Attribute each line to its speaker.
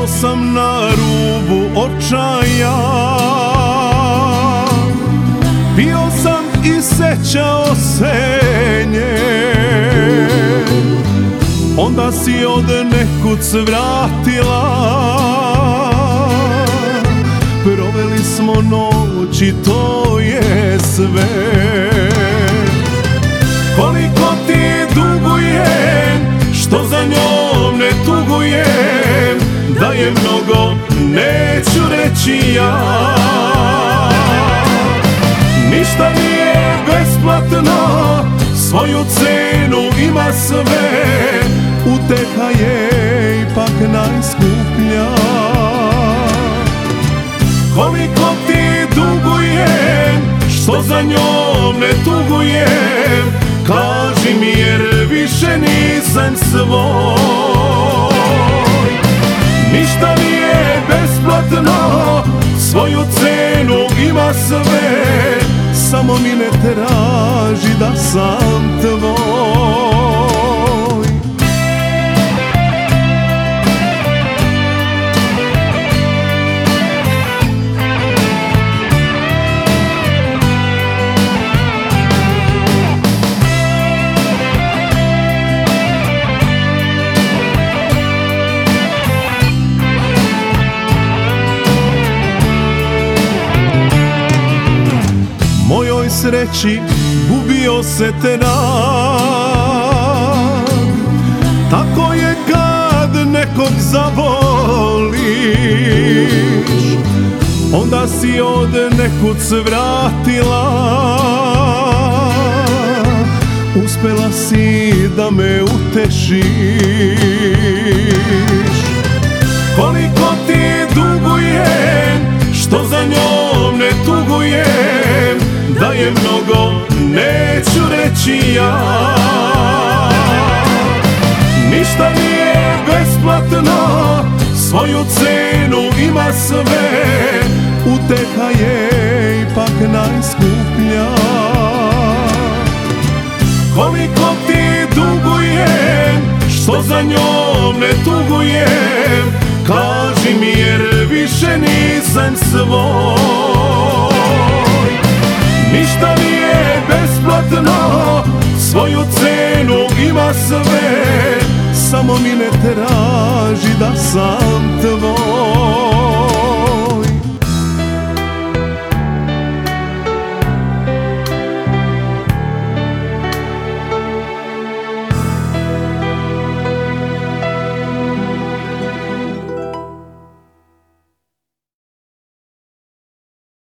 Speaker 1: sam na rubu očaja, pio sam i sećao se nje. Onda si od nekud svratila, proveli smo noć i to je sve. Koliko ti dugujem, što za njom ne tugujem, da je mnogo neću reći ja. Ništa nije besplatno, svoju cenu ima sve, uteha je ipak najskuplja. Koliko ti dugujem, što za njom ne tugujem, kaži mi jer više nisam svoj. Ništa nije besplatno, svoju cenu ima sve, samo mi ne traži da sam tvoj. Mojoj sreći gubio se trag, tako je kad nekog zavoliš, onda si od nekud svratila, uspela si da me utešiš. Koliko ti dugujem, što za njom ne tugujem, da je mnogo neću reći ja. Ništa nije besplatno, svoju cenu ima sve, uteha je ipak najskuplja. Koliko ti dugujem, što za njom ne tugujem, kaži mi jer više nisam svoj. Ništa nije besplatno, svoju cenu ima sve, samo mi ne traži da sam tvoj.